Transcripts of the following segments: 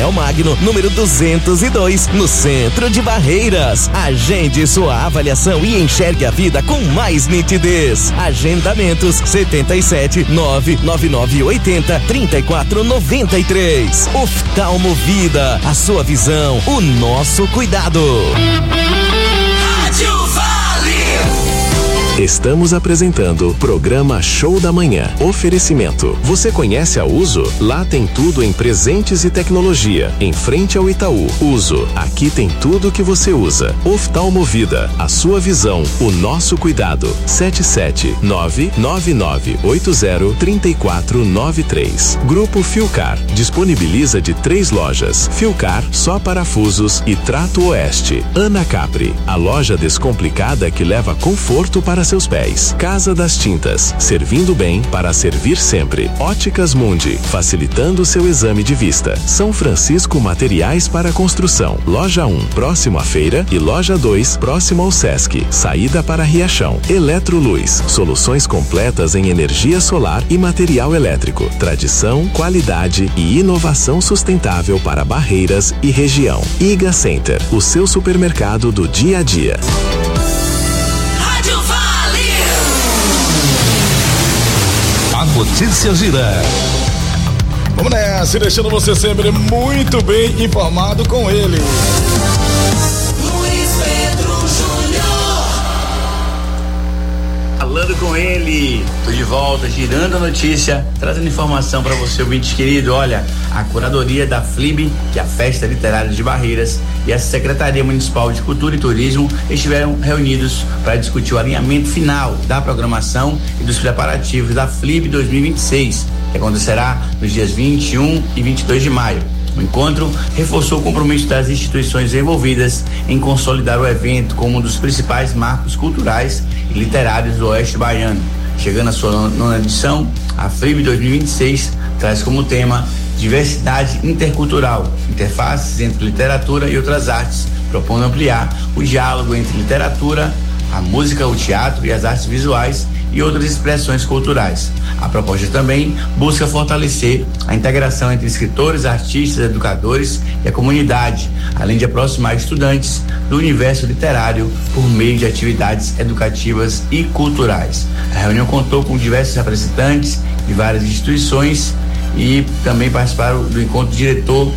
Manuel Magno, número 202, no centro de Barreiras. Agende sua avaliação e enxergue a vida com mais nitidez. Agendamentos 77 99980 3493. Oftalmo Vida, a sua visão, o nosso cuidado. Rádio Vale. Estamos apresentando programa Show da Manhã. Oferecimento. Você conhece a Uso? Lá tem tudo em presentes e tecnologia. Em frente ao Itaú. Uso. Aqui tem tudo que você usa. Oftalmo Vida. A sua visão, o nosso cuidado. 77999803493. Grupo Filcar. Disponibiliza de 3 lojas. Filcar, só parafusos e Trato Oeste. Ana Capri. A loja descomplicada que leva conforto para seus pés. Casa das Tintas, servindo bem para servir sempre. Óticas Mundi, facilitando seu exame de vista. São Francisco Materiais para Construção. Loja 1, próximo à feira, e Loja 2, próximo ao Sesc. Saída para Riachão. Eletroluz, soluções completas em energia solar e material elétrico. Tradição, qualidade e inovação sustentável para Barreiras e região. Iga Center, o seu supermercado do dia a dia. A notícia gira. Vamos nessa, deixando você sempre muito bem informado com ele. Luiz Pedro Júnior. Falando com ele, tô de volta, girando a notícia, trazendo informação para você, ouvinte querido. Olha, a curadoria da FLIB, que é a Festa Literária de Barreiras, e a Secretaria Municipal de Cultura e Turismo estiveram reunidos para discutir o alinhamento final da programação e dos preparativos da FLIB 2026, que acontecerá nos dias 21 e 22 de maio. O encontro reforçou o compromisso das instituições envolvidas em consolidar o evento como um dos principais marcos culturais e literários do Oeste Baiano. Chegando à sua 9ª edição, a FLIB 2026 traz como tema diversidade intercultural, interfaces entre literatura e outras artes, propondo ampliar o diálogo entre literatura, a música, o teatro e as artes visuais e outras expressões culturais. A proposta também busca fortalecer a integração entre escritores, artistas, educadores e a comunidade, além de aproximar estudantes do universo literário por meio de atividades educativas e culturais. A reunião contou com diversos representantes de várias instituições e também participaram do encontro diretor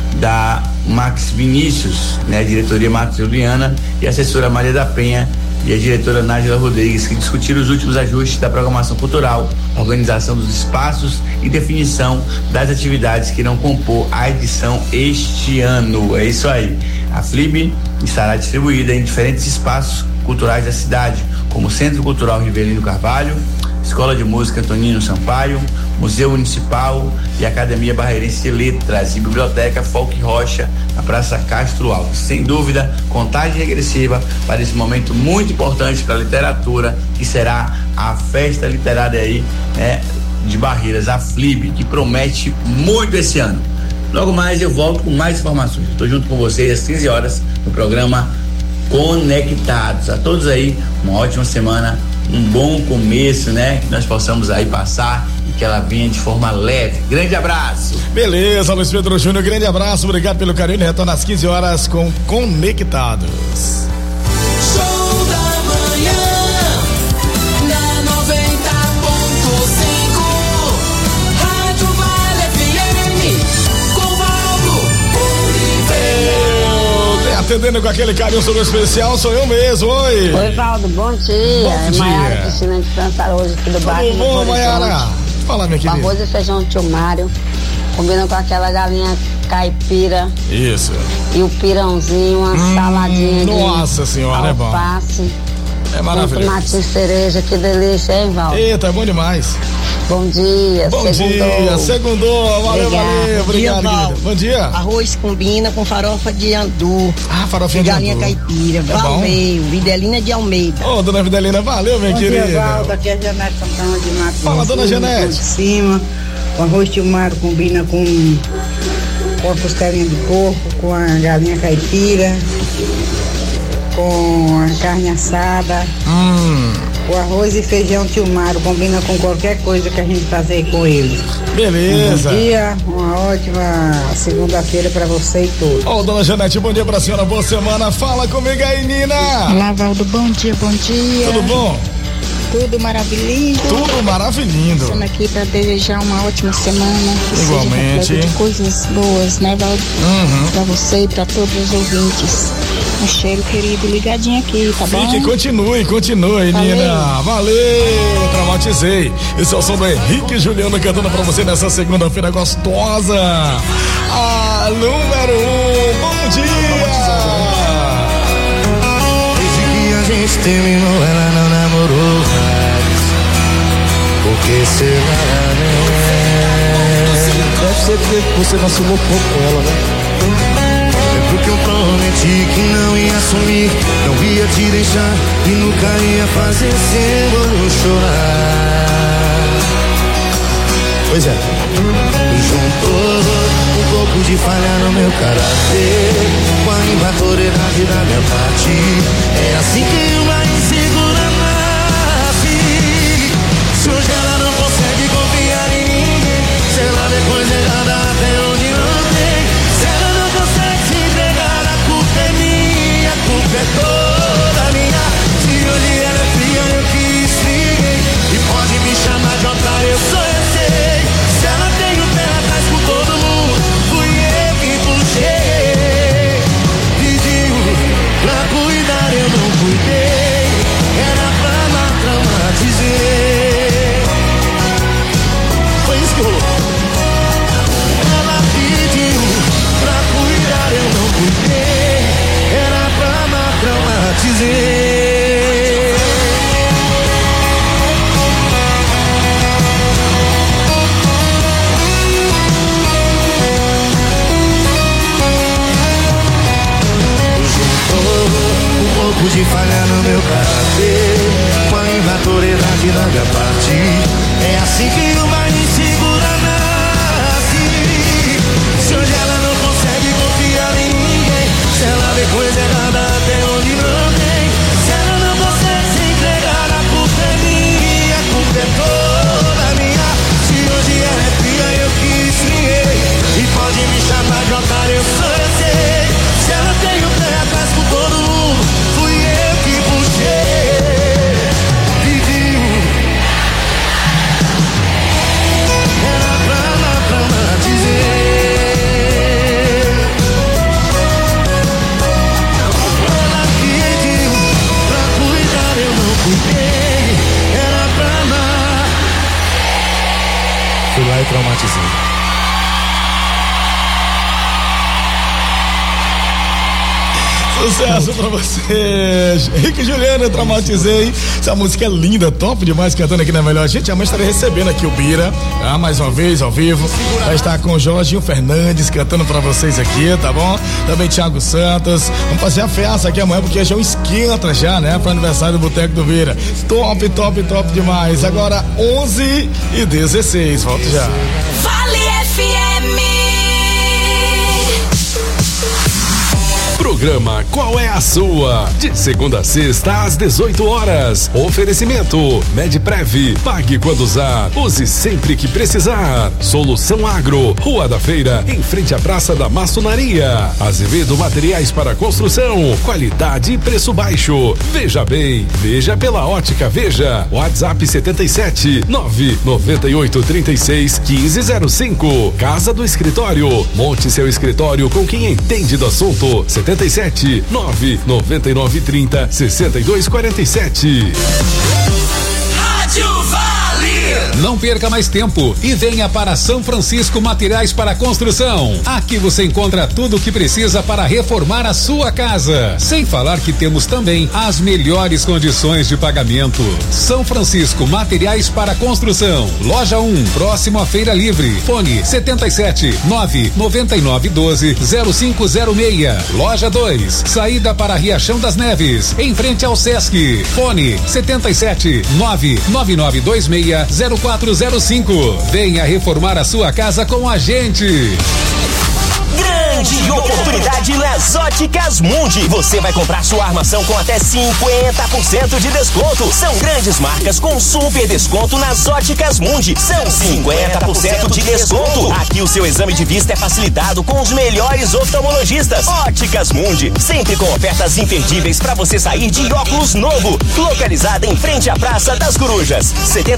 da Max Vinícius, diretoria Marcos Juliana, e a assessora Maria da Penha e a diretora Nájila Rodrigues, que discutiram os últimos ajustes da programação cultural, organização dos espaços e definição das atividades que irão compor a edição este ano. É isso aí. A FLIB estará distribuída em diferentes espaços culturais da cidade, como o Centro Cultural Rivelino Carvalho, Escola de Música Antonino Sampaio, Museu Municipal e Academia Barreirense de Letras e Biblioteca Folk Rocha, na Praça Castro Alves. Sem dúvida, contagem regressiva para esse momento muito importante para a literatura, que será a festa literária aí, de Barreiras, a FLIB, que promete muito esse ano. Logo mais eu volto com mais informações. Estou junto com vocês às 15 horas no programa Conectados. A todos aí, uma ótima semana, um bom começo, que nós possamos aí passar e que ela venha de forma leve. Grande abraço. Beleza, Luiz Pedro Júnior, grande abraço, obrigado pelo carinho. Retorno às 15 horas com Conectados. Show da manhã na 90.5 Rádio Vale FM com Paulo Oliveira. Atendendo com aquele carinho super especial, sou eu mesmo. Oi. Oi, Valdo, bom dia. Bom dia. Maiara Cristina de Santa Rosa, aqui do bairro. Tudo bom, Maiara? Fala, minha querida. Arroz e feijão do tio Mário, combina com aquela galinha caipira. Isso. E o pirãozinho, uma saladinha. Nossa senhora, é bom. Alface. É maravilhoso. Tomatinho cereja, que delícia, hein, Valdo? Eita, é bom demais. Bom dia, bom dia, segundou, valeu, obrigado, querida. Bom dia. Arroz combina com farofa de andu. Farofinha de galinha andu. Caipira, valeu, Videlina de Almeida. Ô, dona Videlina, valeu, minha querida. Bom dia, Valdo, aqui é a Janete Santana de Mato. Fala, dona Janete. De cima, o arroz tio Mário combina com a costelinha de porco, com a galinha caipira, com a carne assada. O arroz e feijão tio Mário combina com qualquer coisa que a gente fazer com eles. Beleza. Bom dia, uma ótima segunda-feira pra você e todos. Ô, dona Janete, bom dia pra senhora, boa semana. Fala comigo aí, Nina. Olá, Valdo, bom dia, bom dia. Tudo bom? Tudo maravilhoso. Tudo maravilhoso. Estamos aqui para desejar uma ótima semana. Que igualmente. seja de coisas boas, né, Valdo? Para você e para todos os ouvintes. Um cheiro, querido, ligadinho aqui, tá bom? Fique, continue, Nina. Valeu, traumatizei. Esse é o som do Henrique e Juliano cantando pra você nessa segunda-feira gostosa. A número 1, bom dia. Desde que a gente terminou, ela não namorou mais. Por que será, né? Deve ser porque você vacilou pouco com ela, né? Porque eu prometi que não ia sumir, não ia te deixar e nunca ia fazer seu olho chorar. Pois é, juntou um pouco de falha no meu caráter com a invasoriedade da minha parte. É assim que uma insegura nasce. Se hoje ela não consegue confiar em ninguém, se ela vê coisa errada até onde não tem, se ela não consegue se entregar, a culpa é minha, a culpa é toda minha. Se hoje ela é fria, eu que esfriei, e pode me chamar de otário, eu sou, eu sei. Se ela tem o pé atrás com todo mundo, fui eu que puxei. Pediu pra cuidar, eu não cuidei, era pra matar, traumatizei. Foi isso que rolou. Ela pediu pra cuidar, eu não cuidei, era pra matar, traumatizei. Um pouco de falha no meu caráter com a invasoriedade da minha parte. É assim que uma insegura nasce. Se hoje ela não consegue confiar em ninguém, se ela vê coisa errada até onde não tem, se ela não consegue se entregar, a culpa é minha, a culpa é toda minha. Se hoje ela é fria, eu que esfriei, e pode me chamar de otário, eu sou, eu sei. Se ela tem o pé atrás com todo mundo, fui eu que puxei. Pediu, era pra lá, traumatizei. Ela pediu pra cuidar, eu não cuidei, era pra lá. Fui lá e traumatizei. Sucesso pra vocês. Henrique e Juliano, traumatizei. Essa música é linda, top demais, cantando aqui na Melhor. Gente, amanhã estarei recebendo aqui o Bira, mais uma vez, ao vivo. Vai estar com o Jorginho Fernandes cantando pra vocês aqui, tá bom? Também Thiago Santos. Vamos fazer a festa aqui amanhã, porque já é um esquenta já, né? Pro aniversário do Boteco do Bira. Top, top, top demais. Agora 11h16. Volto já. Vale FM. Programa Qual é a Sua? De segunda a sexta às 18 horas. Oferecimento Medprev. Pague quando usar. Use sempre que precisar. Solução Agro. Rua da Feira, em frente à Praça da Maçonaria. Azevedo Materiais para Construção. Qualidade e preço baixo. Veja bem. Veja pela Ótica Veja. WhatsApp 77 998 36 1505. Casa do Escritório. Monte seu escritório com quem entende do assunto. 77 999 30 62 47. Rádio Vale. Não perca mais tempo e venha para São Francisco Materiais para Construção. Aqui você encontra tudo o que precisa para reformar a sua casa. Sem falar que temos também as melhores condições de pagamento. São Francisco Materiais para Construção. Loja 1, próximo à Feira Livre. Fone 77 999 12 0506. Loja 2, saída para Riachão das Neves, em frente ao Sesc. Fone 77 99926 0405. Venha reformar a sua casa com a gente. Grande oportunidade nas nas Óticas Mundi. Você vai comprar sua armação com até 50% de desconto. São grandes marcas com super desconto nas Óticas Mundi. São 50% de desconto. Aqui o seu exame de vista é facilitado com os melhores oftalmologistas. Óticas Mundi, sempre com ofertas imperdíveis para você sair de óculos novo. Localizada em frente à Praça das Corujas.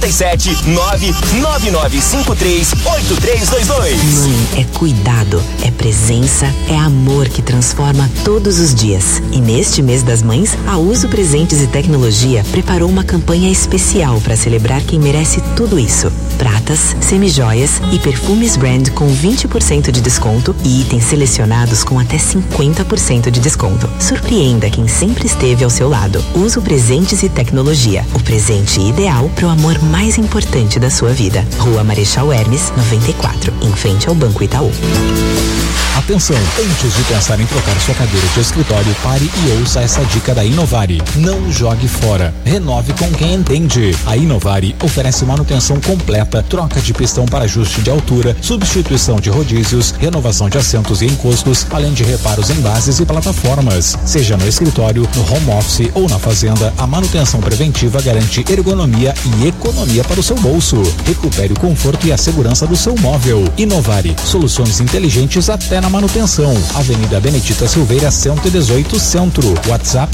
77-99953-8322. Mãe é cuidado, é presença, é amor que transforma todos os dias. E neste mês das mães, a Uso Presentes e Tecnologia preparou uma campanha especial para celebrar quem merece tudo isso. Pratas, semijoias e perfumes brand com 20% de desconto e itens selecionados com até 50% de desconto. Surpreenda quem sempre esteve ao seu lado. Uso Presentes e Tecnologia, o presente ideal para o amor mais importante da sua vida. Rua Marechal Hermes, 94, em frente ao Banco Itaú. Atenção, antes de pensar em trocar sua cadeira de escritório, pare e ouça essa dica da Inovare. Não jogue fora, renove com quem entende. A Inovare oferece manutenção completa, troca de pistão para ajuste de altura, substituição de rodízios, renovação de assentos e encostos, além de reparos em bases e plataformas. Seja no escritório, no home office ou na fazenda, a manutenção preventiva garante ergonomia e economia para o seu bolso. Recupere o conforto e a segurança do seu móvel. Inovare, soluções inteligentes até na manutenção. Avenida Benedita Silveira, 118, Centro. WhatsApp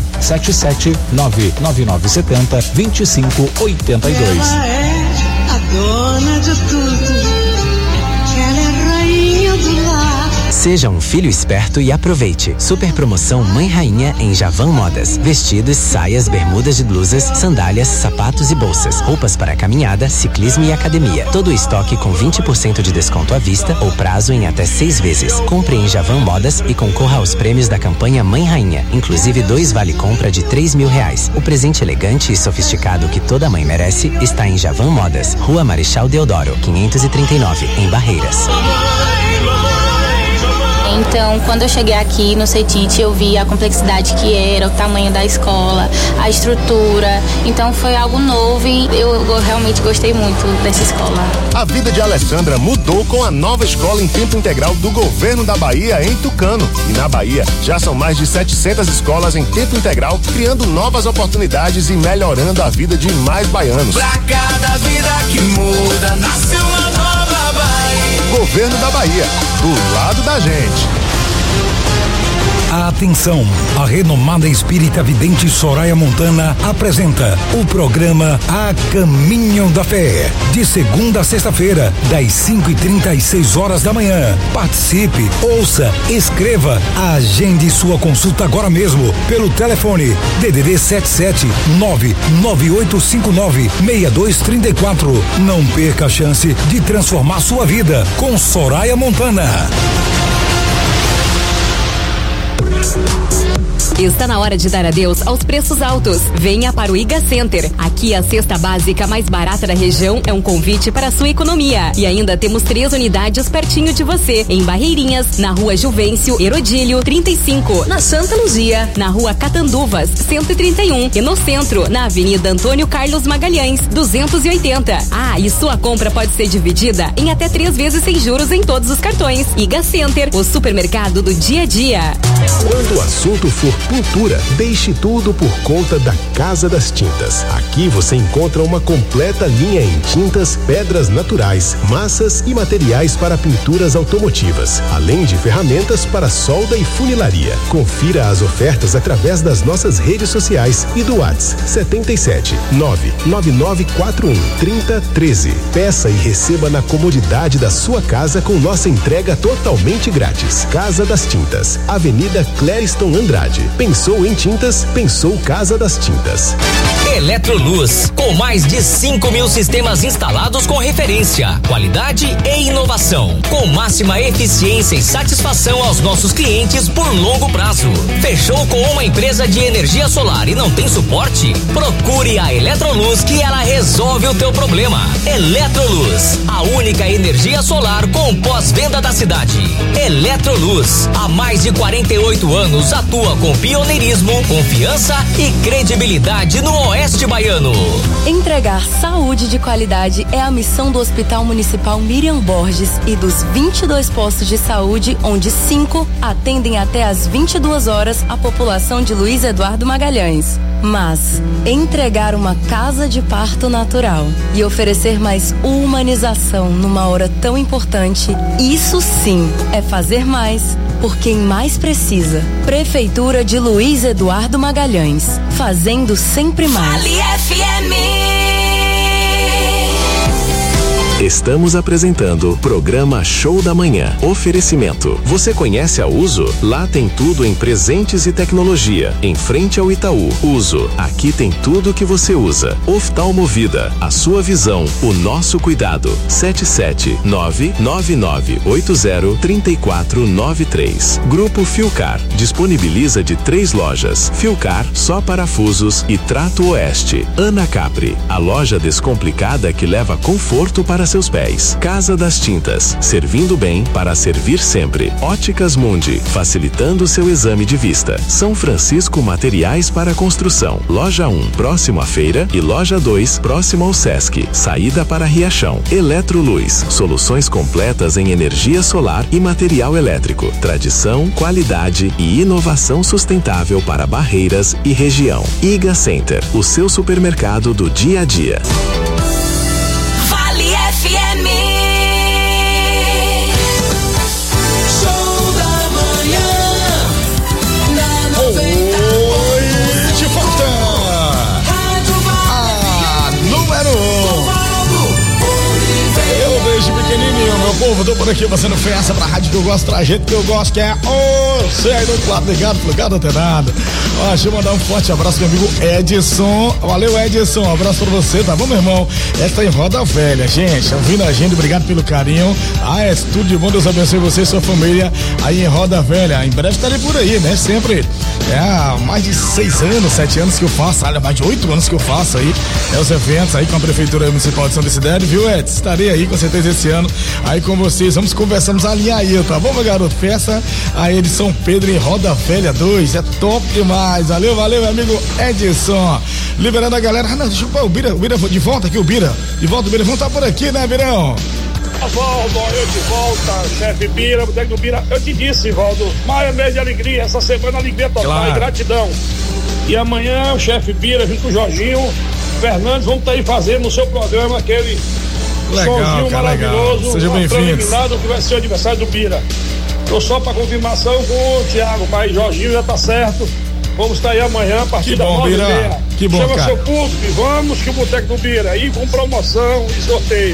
77999702582. Ela é a dona de tudo. Ela é rainha do lar. Seja um filho esperto e aproveite. Super promoção Mãe Rainha em Javan Modas. Vestidos, saias, bermudas de blusas, sandálias, sapatos e bolsas. Roupas para caminhada, ciclismo e academia. Todo o estoque com 20% de desconto à vista ou prazo em até 6 vezes. Compre em Javan Modas e concorra aos prêmios da campanha Mãe Rainha. Inclusive 2 vale-compra de R$3.000. O presente elegante e sofisticado que toda mãe merece está em Javan Modas. Rua Marechal Deodoro, 539, em Barreiras. Então, quando eu cheguei aqui no CETIT, eu vi a complexidade que era, o tamanho da escola, a estrutura. Então, foi algo novo e eu realmente gostei muito dessa escola. A vida de Alessandra mudou com a nova escola em tempo integral do Governo da Bahia em Tucano. E na Bahia, já são mais de 700 escolas em tempo integral, criando novas oportunidades e melhorando a vida de mais baianos. Pra cada vida que muda, nasce uma nova Bahia. Governo da Bahia, do lado da gente. Atenção, a renomada espírita vidente Soraya Montana apresenta o programa A Caminho da Fé, de segunda a sexta-feira, das 5h30 às 6h da manhã. Participe, ouça, escreva, agende sua consulta agora mesmo pelo telefone DDD 77998596234. Não perca a chance de transformar sua vida com Soraya Montana. Está na hora de dar adeus aos preços altos. Venha para o Iga Center. Aqui a cesta básica mais barata da região é um convite para a sua economia. E ainda temos 3 unidades pertinho de você. Em Barreirinhas, na Rua Juvencio Herodílio 35. Na Santa Luzia, na Rua Catanduvas 131. E no centro, na Avenida Antônio Carlos Magalhães 280. Ah, e sua compra pode ser dividida em até 3 vezes sem juros em todos os cartões. Iga Center, o supermercado do dia a dia. Quando o assunto for pintura, deixe tudo por conta da Casa das Tintas. Aqui você encontra uma completa linha em tintas, pedras naturais, massas e materiais para pinturas automotivas, além de ferramentas para solda e funilaria. Confira as ofertas através das nossas redes sociais e do WhatsApp 77999413013. Peça e receba na comodidade da sua casa com nossa entrega totalmente grátis. Casa das Tintas, Avenida Clériston Andrade. Pensou em tintas? Pensou Casa das Tintas. Eletroluz, com mais de 5.000 sistemas instalados com referência, qualidade e inovação, com máxima eficiência e satisfação aos nossos clientes por longo prazo. Fechou com uma empresa de energia solar e não tem suporte? Procure a Eletroluz que ela resolve o teu problema. Eletroluz, a única energia solar com pós-venda da cidade. Eletroluz, há mais de 48 anos atua com pioneirismo, confiança e credibilidade no oeste Oeste Baiano. Entregar saúde de qualidade é a missão do Hospital Municipal Miriam Borges e dos 22 postos de saúde, onde 5 atendem até às 22 horas a população de Luiz Eduardo Magalhães. Mas entregar uma casa de parto natural e oferecer mais humanização numa hora tão importante, isso sim é fazer mais por quem mais precisa. Prefeitura de Luiz Eduardo Magalhães, fazendo sempre mais. Vale FM. Estamos apresentando o programa Show da Manhã. Oferecimento. Você conhece a Uso? Lá tem tudo em presentes e tecnologia. Em frente ao Itaú. Uso. Aqui tem tudo que você usa. Oftalmovida. A sua visão. O nosso cuidado. 77999803493. Grupo Filcar. Disponibiliza de 3 lojas. Filcar, só parafusos e Trato Oeste. Ana Capri. A loja descomplicada que leva conforto para seus pés. Casa das Tintas, servindo bem para servir sempre. Óticas Mundi, facilitando seu exame de vista. São Francisco Materiais para Construção. Loja 1, próximo à feira, e Loja 2, próximo ao Sesc. Saída para Riachão. Eletroluz, soluções completas em energia solar e material elétrico. Tradição, qualidade e inovação sustentável para Barreiras e região. Iga Center, o seu supermercado do dia a dia. FM. Show da manhã. Na 90. Oi, de volta. Número 1. Eu desde pequenininho, meu povo, tô por aqui fazendo festa pra rádio que eu gosto, pra gente que eu gosto, que é você aí do outro lado ligado, plugado, antenado. Ó, deixa eu mandar um forte abraço pro meu amigo Edson. Valeu, Edson, um abraço pra você, tá bom, meu irmão? Esta em Roda Velha, gente, ouvindo a gente, obrigado pelo carinho. É tudo de bom, Deus abençoe você e sua família aí em Roda Velha. Em breve estarei por aí, né? Sempre. Há mais de 6 anos, 7 anos que eu faço, mais de 8 anos que eu faço aí, os eventos aí com a Prefeitura Municipal de São Decidério, viu, Edson? Estarei aí com certeza esse ano aí com vocês, vamos alinhar aí, tá bom, meu garoto? Festa aí de São Pedro em Roda Velha 2, é top demais, valeu, meu amigo Edson. Liberando a galera, deixa eu pôr o Bira de volta aqui, o Bira, vamos estar por aqui, né, Birão? Valdo, eu de volta, chefe Bira, boteco do Bira, eu te disse, Valdo, maio é mês de alegria, essa semana alegria total, claro. E gratidão. E amanhã o chefe Bira, junto com o Jorginho Fernandes, vamos estar aí fazendo no seu programa aquele somzinho maravilhoso, legal. Seja bem-vindo. Que vai ser o aniversário do Bira. Tô só pra confirmação com o Thiago, mas Jorginho já tá certo. Vamos estar aí amanhã a partir da 9h30. Que bom, chama cara. Seu público e vamos que o boteco do Bira aí com promoção e sorteio.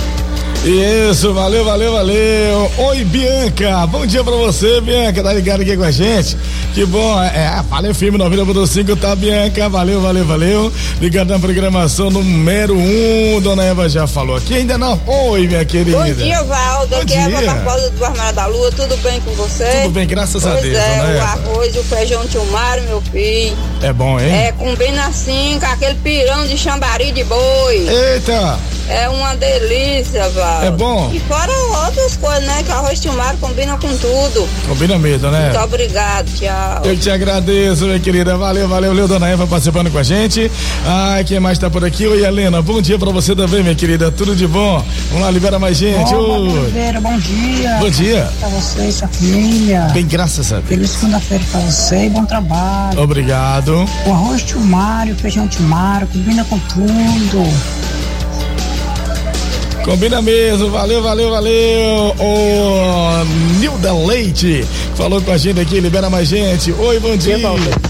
Isso, valeu. Oi, Bianca, bom dia pra você, Bianca, tá ligado aqui com a gente? Que bom, valeu, firme 90.5, tá, Bianca? Valeu. Ligado na programação número 1, Dona Eva já falou aqui, ainda não? Oi, minha querida. Bom dia, Valdo, aqui é Eva Barbosa do Armário da Lua, tudo bem com você? Tudo bem, graças a Deus, né? O arroz, o feijão Tilmário, meu filho. É bom, hein? Combina assim com aquele pirão de chambari de boi. Eita! É uma delícia, Valdo. É bom? E fora outras coisas, né? Que arroz Tilmário combina com tudo. Combina mesmo, né? Muito obrigado, tchau. Eu te agradeço, minha querida. Valeu, Dona Eva participando com a gente. Quem mais tá por aqui? Oi, Helena. Bom dia pra você também, minha querida. Tudo de bom? Vamos lá, libera mais gente. Oliveira, bom dia. Bom dia. Pra você e sua família. Bem, graças a Deus. Feliz segunda-feira pra você e bom trabalho. Obrigado. O arroz Tilmário, o feijão Tilmário, combina com tudo. Combina mesmo, valeu. O Nilda Leite falou com a gente aqui, libera mais gente. Oi, bom dia.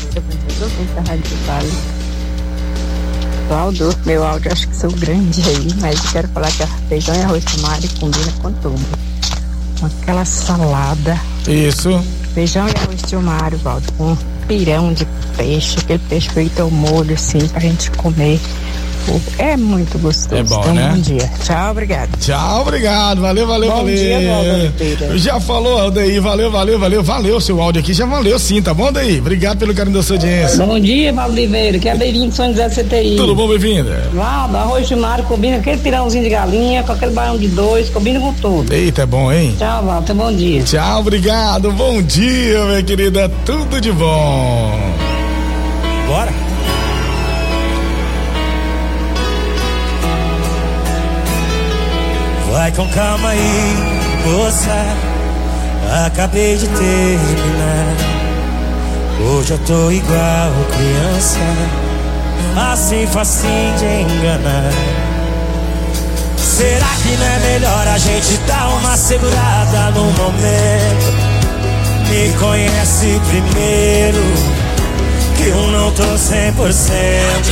Valdo, meu áudio acho que sou grande aí, mas eu quero falar que a feijão e arroz Tilmário combina com tudo. Com aquela salada. Isso. Feijão e arroz Tilmário, Valdo, com pirão de peixe, aquele peixe feito ao molho assim pra gente comer. É muito gostoso. É bom, então, né? Bom dia. Tchau, obrigado. Tchau, obrigado. Valeu. Bom dia, Valdo. Já falou, Aldeir. Valeu. Valeu seu áudio aqui. Já valeu sim, tá bom, Aldeir? Obrigado pelo carinho da sua audiência. Bom dia, Valdo Oliveira. Que é Beirinho de São José CTI. Tudo bom, bem-vinda? Valdo, arroz Tilmário combina com aquele pirãozinho de galinha, com aquele baião de 2, combina com tudo. Eita, é bom, hein? Tchau, Valdo. Bom dia. Tchau, obrigado. Bom dia, minha querida. Tudo de bom. Bora. Vai com calma aí, moça. Acabei de terminar. Hoje eu tô igual criança, assim facinho de enganar. Será que não é melhor a gente dar uma segurada no momento? Me conhece primeiro, que eu não tô 100%.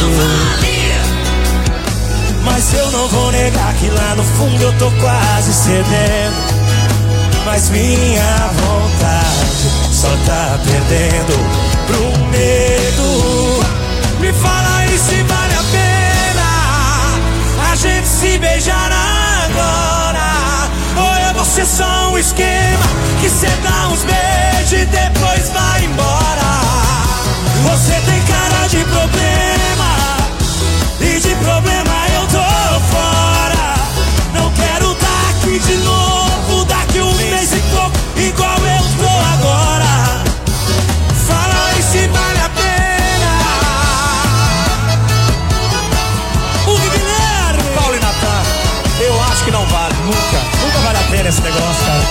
Mas eu não vou negar que lá no fundo eu tô quase cedendo. Mas minha vontade só tá perdendo pro medo. Me fala aí se vale a pena a gente se beijar agora, ou é você só um esquema que cê dá uns beijos e depois vai embora. Você tem cara de problema, e de problema eu tô fora. Não quero tá aqui de novo daqui um mês e pouco, igual eu tô agora. Fala aí se vale a pena. O Guilherme, Paulo e Natan, eu acho que não vale, nunca vale a pena esse negócio, cara.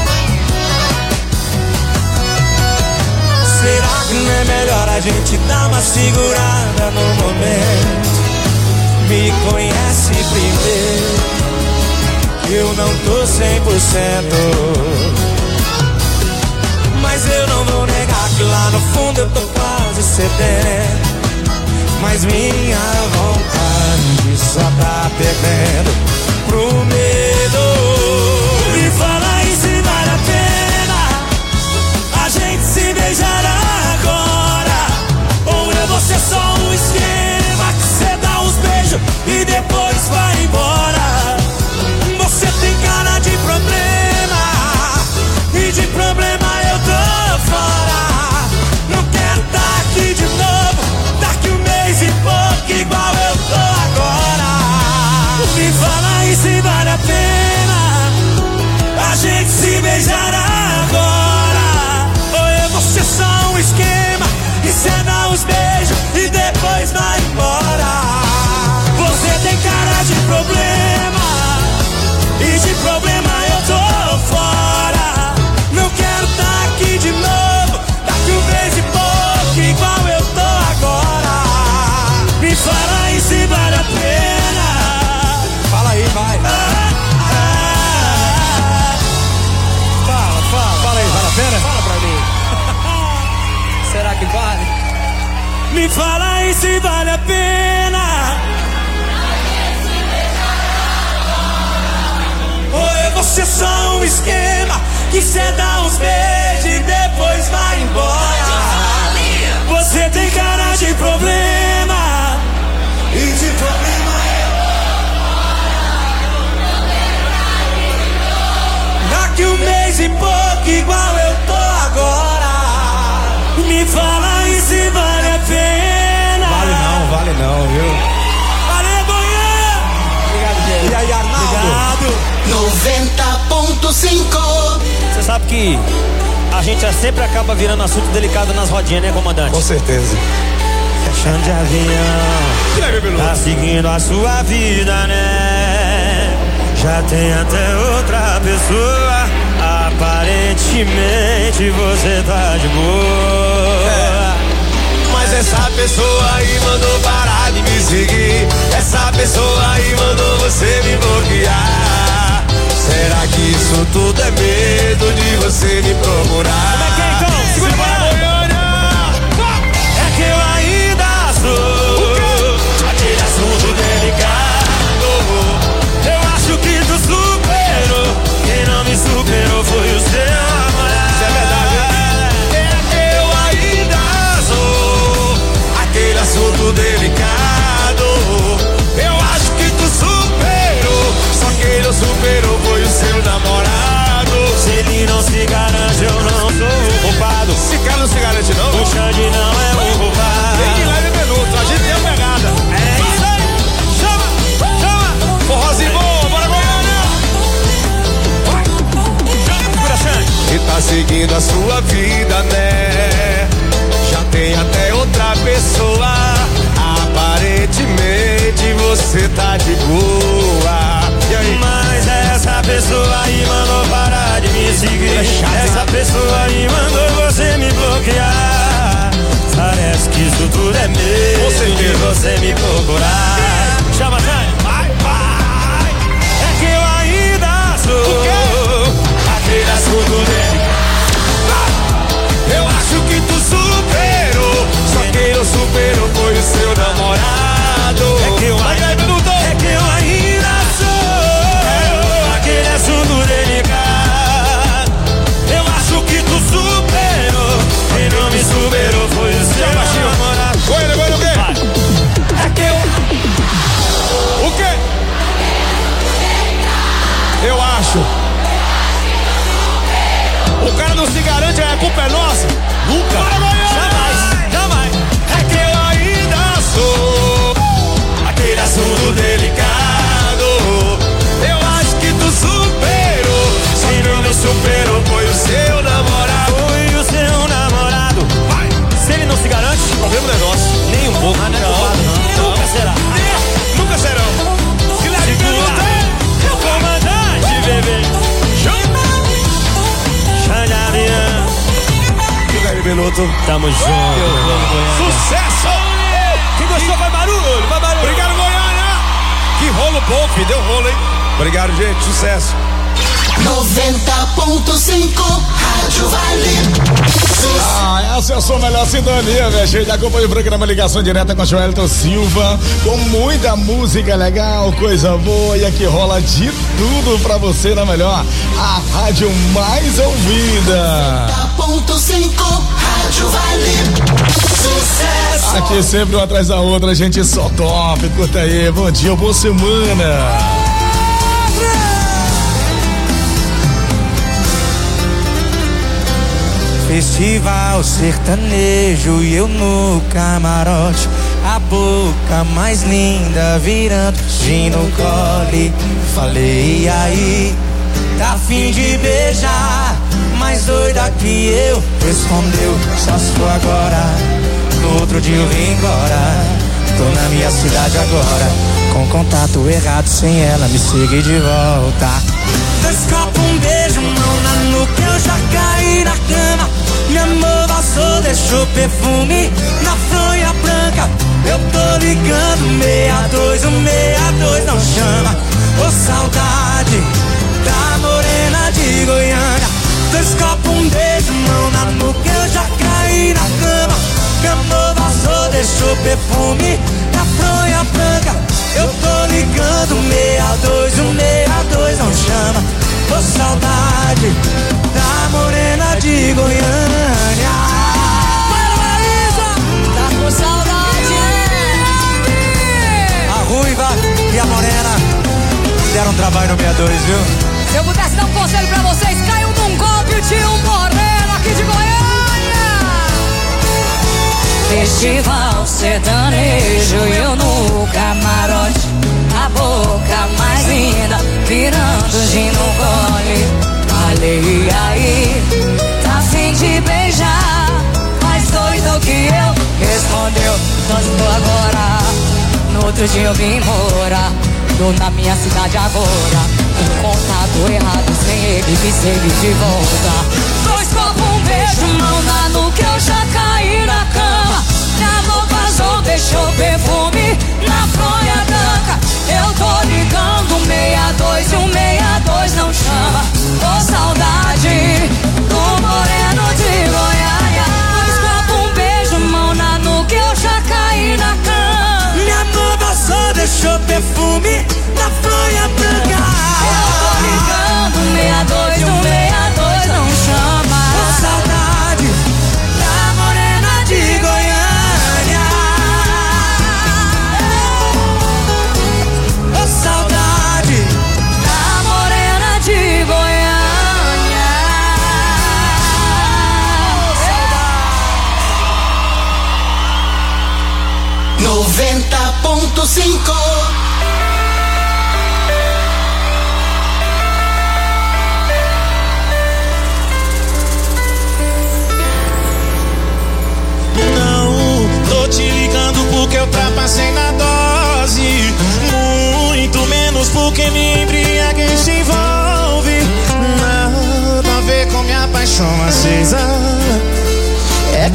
Será que não é melhor a gente dar uma segurada no momento? Me conhece primeiro, eu não tô 100%. Mas eu não vou negar que lá no fundo eu tô quase cedendo. Mas minha vontade só tá perdendo pro medo. Me fala aí se vale a pena a gente se beijar agora, ou é você só um esquema que cê dá uns beijos e depois vai embora. Você tem cara de problema, e de problema eu tô fora. Não quero tá aqui de novo daqui um mês e pouco, igual eu tô agora. Me fala aí se vale a pena a gente se beijar agora, ou é você só um esquema e cê dá uns beijos e depois vai embora. Você tem cara de problema, e de problema eu tô fora. Não quero tá aqui de novo daqui um mês e pouco, igual eu tô agora. Me fala aí se vale a pena. Fala aí, vai. Fala aí, vale a pena? Fala pra mim. Será que vale? Me fala aí se vale a pena. Ou é você só um esquema que cê dá uns beijos e depois vai embora. Você tem cara de problema, e de problema daqui um mês e pouco, igual eu tô agora. Me fala aí se vale a pena. Vale não, viu? Valeu, Goiânia! Obrigado, gente. E aí, Arnaldo? Obrigado. 90.5. Você sabe que a gente sempre acaba virando assunto delicado nas rodinhas, né, comandante? Com certeza. Fechando de avião, tá seguindo a sua vida, né? Já tem até outra pessoa, aparentemente você tá de boa. Mas essa pessoa aí mandou parar de me seguir. Essa pessoa aí mandou você me bloquear. Será que isso tudo é medo de você me procurar? Como é que é então? Segura para Goiânia! É que eu ainda sou aquele assunto delicado. Eu acho que tu superou. Quem não me superou foi o seu namorado. Isso é verdade. É que eu ainda sou aquele assunto delicado. Eu acho que tu superou. Só quem não superou foi o seu namorado. Se ele não se garante, eu não sou o culpado. Esse cara não se garante não? O Xande não é o culpado. Tem de leve minuto, a gente tem a pegada. É isso aí. Chama. Forrozinho bom, bora Goiânia. Segura, Xande. E tá seguindo a sua vida, né? Já tem até outra pessoa. Aparentemente você tá de boa. E aí? Mas essa pessoa aí mandou parar de me seguir. Essa pessoa aí mandou você me bloquear. Parece que isso tudo é mesmo de você me procurar. Chama, Jane. Vai, vai. É que eu ainda sou aquele assunto dele. Eu acho que tu superou, só quem não superou foi o seu namorado. É que eu ainda sou aquele assunto delicado. Eu acho que tu superou, quem não me superou foi o seu namorado. Oi, o quê? É que eu... O quê? Eu acho. O cara não se garante, a culpa é nossa? Nunca. Jamais, jamais. É que eu ainda sou aquele assunto delicado. Eu acho que tu superou, quem não me superou foi o seu namorado. Foi o seu namorado. Vai. Se ele não se garante, o problema é nosso. Nem um pouco. Não. Nunca será. Nunca serão. Segura. Eu vou mandar te beber. Beloto, tamo junto. Sucesso! Quem gostou vai barulho, vai barulho. Obrigado, Goiânia. Que rolo bom, filho, deu rolo, hein? Obrigado, gente, sucesso. 90.5 Rádio Vale. Essa é a sua melhor sintonia, velho. Cheio de acompanho o programa Ligação Direta com a Joelton Silva. Com muita música legal, coisa boa. E aqui rola de tudo pra você na melhor. A rádio mais ouvida. 90.5 Rádio Vale. Sucesso. Aqui sempre uma atrás da outra, gente, só top. Curta aí, bom dia, boa semana. Festival sertanejo e eu no camarote, a boca mais linda virando gin no cole. Falei, e aí, tá afim de beijar? Mais doida que eu, respondeu, só se for agora. No outro dia eu vim embora, tô na minha cidade agora, com contato errado, sem ela me seguir de volta. Dois copos, um beijo, mão na nuca, eu já caí na cama. Minha mão passou, deixou perfume na fronha branca. Eu tô ligando 62, o 62 não chama. Ô saudade da morena de Goiânia. Dois copos, um beijo, mão na nuca, eu já caí na cama. Minha mão passou, deixou perfume na fronha branca. Eu tô ligando 62, o 62 não chama. Ô saudade da morena de Goiânia. Tá com saudade, A Ruiva e a Morena deram trabalho no 62, viu? Se eu pudesse dar um conselho pra vocês, caiam num golpe de um moreno aqui de Goiânia. Festival sertanejo, eu no camarote, a boca mais linda virando gin no gole. Falei, aí, tá afim de beijar? Mais doido que eu, respondeu, só se for agora. No outro dia eu vim embora, tô na minha cidade agora, um contato errado, sem ele me seguir de volta. Dois copos, um beijo, mão na nuca, eu já caí na cama. Minha mão vazou, deixou perfume na fronha branca. Eu tô ligando 62 e o 62 não chama. Ô saudade do moreno de Goiânia. Dois copos, um beijo, mão na nuca, eu já caí na cama. Minha mão passou, deixou perfume na fronha branca. Eu tô ligando 62 e o 62 não chama. Ô saudade da morena de Goiânia. Ô saudade da morena de Goiânia. 90.5 te ligando porque eu ultrapassei na dose. Muito menos porque me embriaguei sem voz.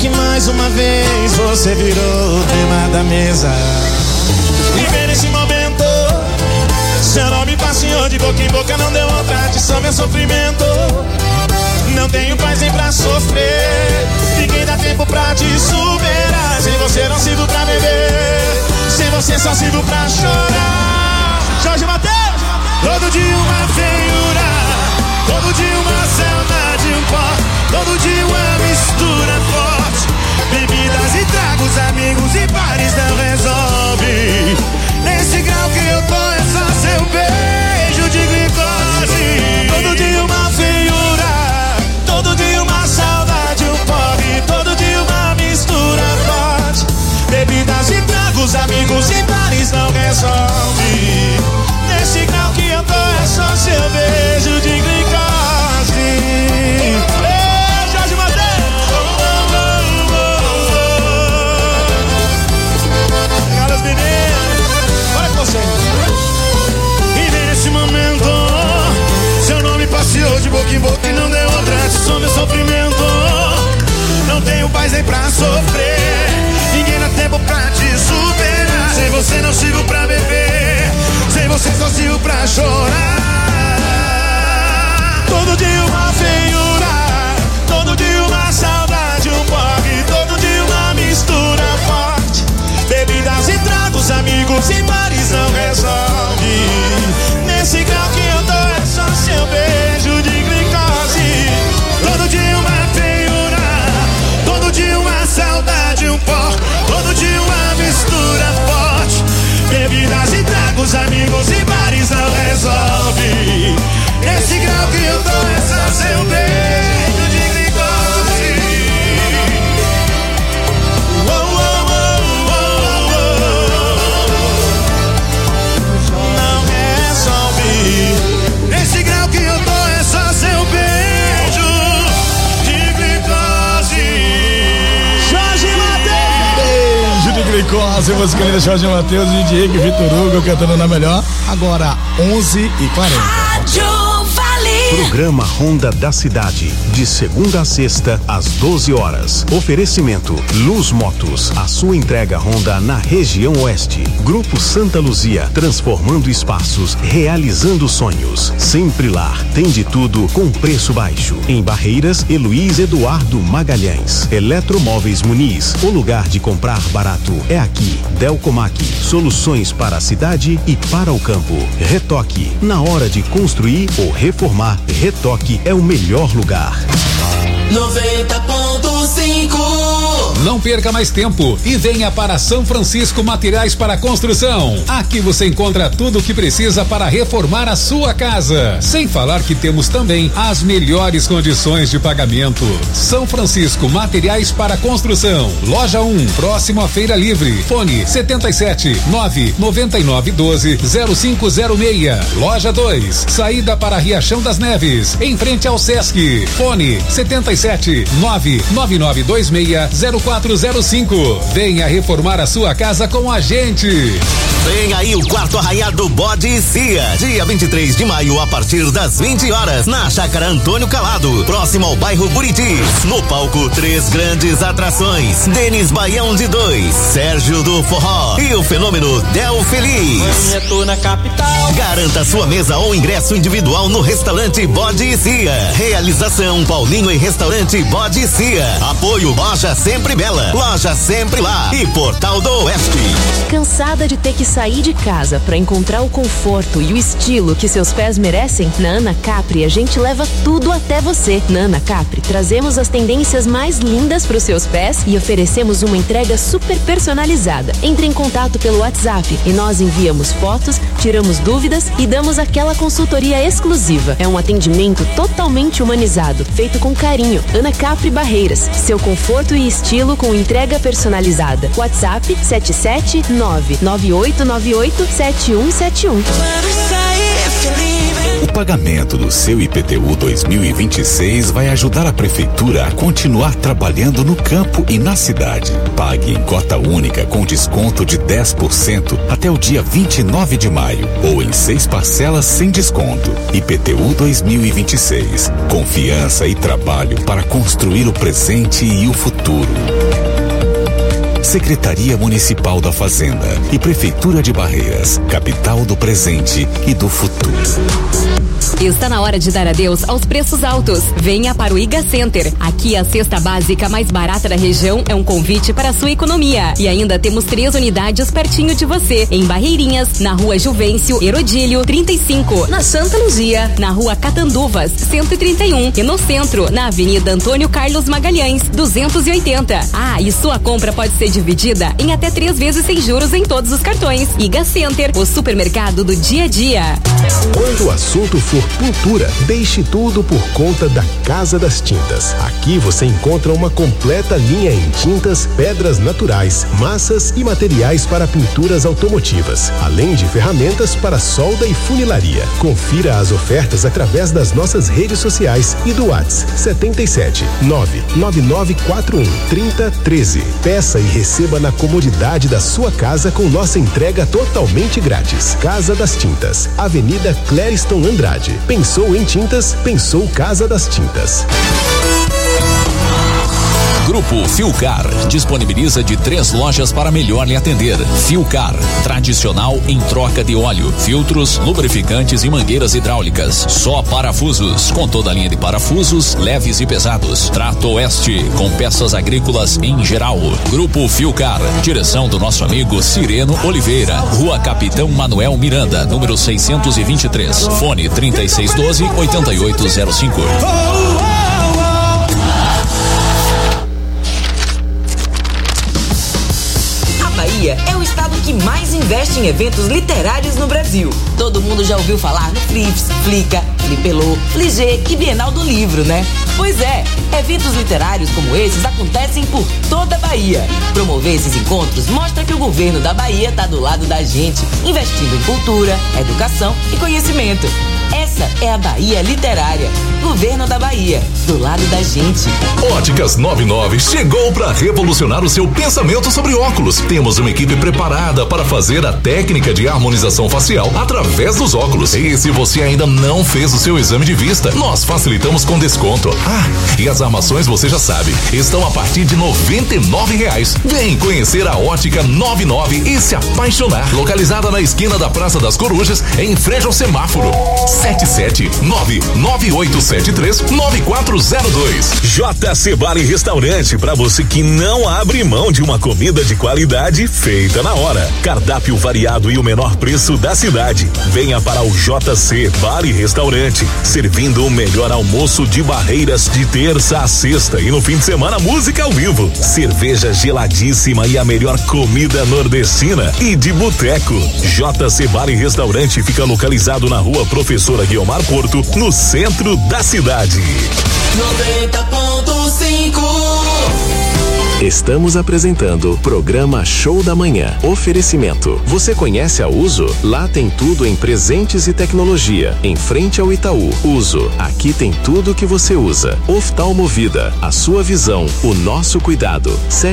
que mais uma vez você virou o tema da mesa. Viver nesse momento, seu nome passeou de boca em boca, não deu vontade, só meu sofrimento. Não tenho paz nem pra sofrer, ninguém dá tempo pra te superar. Sem você não sirvo pra beber, sem você só sirvo pra chorar. Jorge Mateus! Todo dia uma feiura, todo dia uma saudade, um pó, todo dia uma mistura forte. Bebidas e tragos, amigos e bares não resolve. Nesse grau que eu tô é só seu beijo de glicose. Todo dia uma feiura, todo dia uma saudade, um porre, todo dia uma mistura forte. Bebidas e tragos, amigos e bares não resolve. Nesse grau que eu tô é só seu beijo de glicose. Ei, Jorge Mateus! Obrigado, meninas. Bora com você. E nesse momento, seu nome passeou de boca em boca e não deu outra. Só meu sofrimento. Não tenho paz nem pra sofrer, ninguém dá tempo pra te superar. Sem você não sirvo pra beber, sem você só sirvo pra chorar. Todo dia uma feiura, todo dia uma saudade, um porre, todo dia uma mistura forte. Bebidas e tragos, amigos e bares não resolve. Nesse grau que eu tô é só seu beijo de glicose. Todo dia uma feiura, todo dia uma saudade, um pó, todo dia uma mistura forte. Bebidas e tragos, amigos e bares não resolve. Esse grau que eu dou é só seu beijo de glicose. Oh, oh, oh, oh, oh. Não resolve. Esse grau que eu dou é só seu beijo de glicose. Jorge Mateus! Beijo de glicose, música linda, Jorge Mateus e Diego Vitor Hugo cantando na melhor. Agora 11h40. Programa Ronda da Cidade, de segunda a sexta, às 12 horas. Oferecimento Luz Motos, a sua entrega Honda na região oeste. Grupo Santa Luzia, transformando espaços, realizando sonhos. Sempre Lar, tem de tudo com preço baixo. Em Barreiras, Heloís Eduardo Magalhães. Eletromóveis Muniz, o lugar de comprar barato é aqui. Delcomac, soluções para a cidade e para o campo. Retoque, na hora de construir ou reformar, Retoque é o melhor lugar. 90.5. Não perca mais tempo e venha para São Francisco Materiais para Construção. Aqui você encontra tudo o que precisa para reformar a sua casa. Sem falar que temos também as melhores condições de pagamento. São Francisco Materiais para Construção. Loja 1, próximo à Feira Livre. Fone 77 999 12 0506. Loja 2, saída para Riachão das Neves, em frente ao Sesc. Fone 77 99926 0405. Venha reformar a sua casa com a gente. Vem aí o quarto arraiado Bode e Cia, dia 23 de maio, a partir das 20 horas, na Chácara Antônio Calado, próximo ao bairro Buritis. No palco, 3 grandes atrações: Denis Baião de 2, Sérgio do Forró e o fenômeno Del Feliz. Eu tô na capital. Garanta sua mesa ou ingresso individual no restaurante Bode e Cia. Realização Paulinho e Restaurante Bode e Cia. Apoio Loja Sempre Bela, Loja Sempre Lá e Portal do Oeste. Cansada de ter que sair de casa para encontrar o conforto e o estilo que seus pés merecem? Na Ana Capri a gente leva tudo até você. Na Ana Capri trazemos as tendências mais lindas para os seus pés e oferecemos uma entrega super personalizada. Entre em contato pelo WhatsApp e nós enviamos fotos, tiramos dúvidas e damos aquela consultoria exclusiva. É um atendimento totalmente humanizado, feito com carinho. Ana Capri Barreiras, seu conforto e estilo com entrega personalizada. WhatsApp 77998987171. O pagamento do seu IPTU 2026 vai ajudar a Prefeitura a continuar trabalhando no campo e na cidade. Pague em cota única com desconto de 10% até o dia 29 de maio ou em 6 parcelas sem desconto. IPTU 2026. Confiança e trabalho para construir o presente e o futuro. Secretaria Municipal da Fazenda e Prefeitura de Barreiras, capital do presente e do futuro. Está na hora de dar adeus aos preços altos. Venha para o Iga Center. Aqui a cesta básica mais barata da região é um convite para a sua economia. E ainda temos 3 unidades pertinho de você. Em Barreirinhas, na Rua Juvencio Herodílio 35. Na Santa Luzia, na Rua Catanduvas 131. E no centro, na Avenida Antônio Carlos Magalhães 280. Ah, e sua compra pode ser dividida em até 3 vezes sem juros em todos os cartões. Iga Center, o supermercado do dia a dia. Quando o assunto for pintura, deixe tudo por conta da Casa das Tintas. Aqui você encontra uma completa linha em tintas, pedras naturais, massas e materiais para pinturas automotivas, além de ferramentas para solda e funilaria. Confira as ofertas através das nossas redes sociais e do WhatsApp 77 99941 3013. Peça e receba na comodidade da sua casa com nossa entrega totalmente grátis. Casa das Tintas, Avenida Clériston Andrade. Pensou em tintas? Pensou Casa das Tintas. Grupo Filcar disponibiliza de 3 lojas para melhor lhe atender. Filcar, tradicional em troca de óleo, filtros, lubrificantes e mangueiras hidráulicas. Só parafusos, com toda a linha de parafusos, leves e pesados. Trato Oeste, com peças agrícolas em geral. Grupo Filcar, direção do nosso amigo Cireno Oliveira. Rua Capitão Manuel Miranda, número 623. Fone 3612-8805. É o estado que mais investe em eventos literários no Brasil. Todo mundo já ouviu falar no Flips, Flica, Flipelô, Fligê e Bienal do Livro, né? Pois é, eventos literários como esses acontecem por toda a Bahia. Promover esses encontros mostra que o governo da Bahia está do lado da gente, investindo em cultura, educação e conhecimento. Essa é a Bahia Literária. Governo da Bahia, do lado da gente. Óticas 99 chegou para revolucionar o seu pensamento sobre óculos. Temos uma equipe preparada para fazer a técnica de harmonização facial através dos óculos. E se você ainda não fez o seu exame de vista, nós facilitamos com desconto. Ah, e as armações você já sabe, estão a partir de R$99. Vem conhecer a Ótica 99 e se apaixonar. Localizada na esquina da Praça das Corujas, em frente ao semáforo. 77998739402. JC Bar e Restaurante, para você que não abre mão de uma comida de qualidade feita na hora. Cardápio variado e o menor preço da cidade. Venha para o JC Bar e Restaurante, servindo o melhor almoço de Barreiras de terça a sexta e no fim de semana música ao vivo, cerveja geladíssima e a melhor comida nordestina e de boteco. JC Bar e Restaurante fica localizado na Rua Professora Guiomar Porto, no centro da cidade. 90.5. Estamos apresentando programa Show da Manhã. Oferecimento. Você conhece a Uso? Lá tem tudo em presentes e tecnologia. Em frente ao Itaú. Uso. Aqui tem tudo que você usa. Oftalmovida. A sua visão. O nosso cuidado.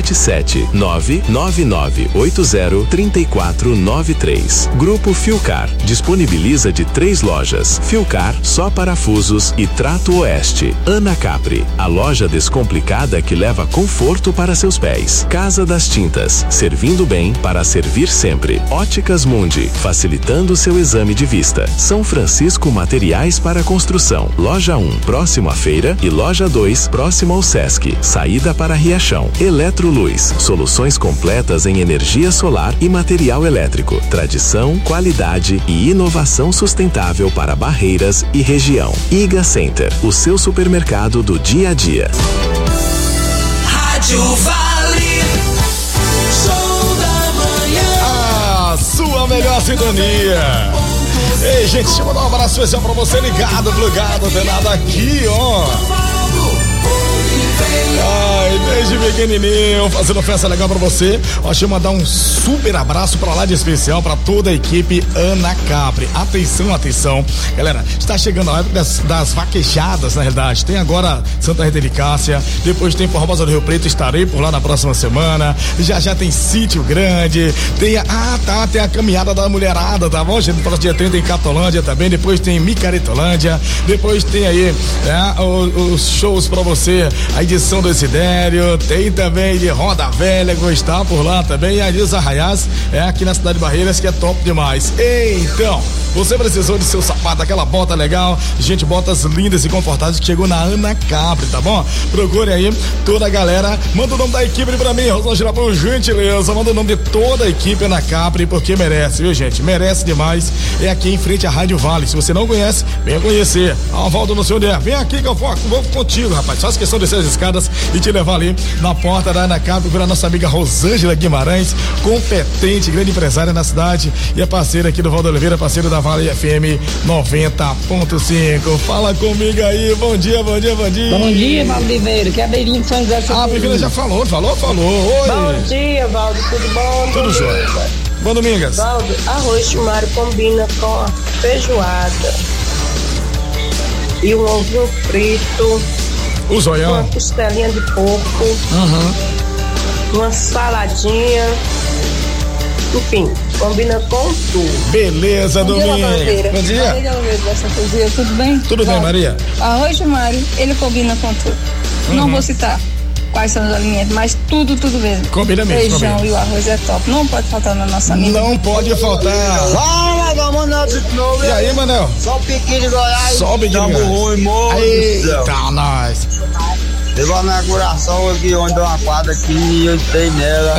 77999803493. Grupo Filcar. Disponibiliza de 3 lojas. Filcar, só parafusos e Trato Oeste. Ana Capri. A loja descomplicada que leva conforto para seus pés. Casa das Tintas, servindo bem para servir sempre. Óticas Mundi, facilitando seu exame de vista. São Francisco Materiais para Construção. Loja 1, próximo à feira, e Loja 2, próximo ao Sesc. Saída para Riachão. Eletroluz, soluções completas em energia solar e material elétrico. Tradição, qualidade e inovação sustentável para Barreiras e região. Iga Center, o seu supermercado do dia a dia. Rádio Vale, show da manhã. A sua melhor sintonia. Ei, gente, deixa eu mandar um abraço especial pra você ligado, plugado, tem nada aqui, ó. Ai, desde pequenininho, fazendo festa legal pra você. Ó, deixa eu mandar um super abraço pra lá de especial pra toda a equipe Ana Capri. Atenção, atenção. Galera, está chegando a época das vaquejadas, na realidade. Tem agora Santa Rita de Cássia, depois tem Formosa do Rio Preto, estarei por lá na próxima semana. Já tem Sítio Grande, tem tem a caminhada da mulherada, tá bom? Gente, no dia 30 em Catolândia também, depois tem Micaretolândia, depois tem aí os shows pra você, a edição do Desidério, tem aí também de Roda Velha, gostar por lá também. E a Nilza Arraiás é aqui na cidade de Barreiras, que é top demais. Então, você precisou de seu sapato, aquela bota legal, gente, botas lindas e confortáveis que chegou na Ana Capri, tá bom? Procure aí toda a galera, manda o nome da equipe pra mim, Rosângela, por gentileza, manda o nome de toda a equipe Ana Capri, porque merece, viu, gente? Merece demais. É aqui em frente à Rádio Vale. Se você não conhece, venha conhecer. Valdo no seu dia. Vem aqui que eu vou contigo, rapaz. Faça questão de descer as escadas e te levar ali na porta da Ana Capri para nossa amiga Rosângela Guimarães, competente, grande empresária na cidade e é parceira aqui do Valdo Oliveira, parceiro da Vale FM 90.5. Fala comigo aí. Bom dia, bom dia, bom dia. Bom dia, Valdo Oliveira, que é Beirinho de São José. A Bivina já falou. Oi. Bom dia, Valdo, tudo bom? Tudo jóia. Bom, Domingas. Valdo, arroz chumário combina com a feijoada e um ovo frito, o zoião, uma costelinha de porco, uma saladinha, enfim, combina com tudo. Beleza, Domingas. Bom dia. Tudo bem? Tudo bem, Maria. Arroz chumário, ele combina com tudo. Não vou citar quais são os alimentos, mas tudo mesmo. Combina mesmo. Feijão combina. E o arroz é top. Não pode faltar na nossa mesa. Não pode faltar. Fala, vamos de novo. E aí, Manel? Só o piquinho de Goiás. Só o piquinho de Goiás. Ruim, moço. Eita, nós. Teve uma inauguração aqui onde uma quadra aqui e eu entrei nela.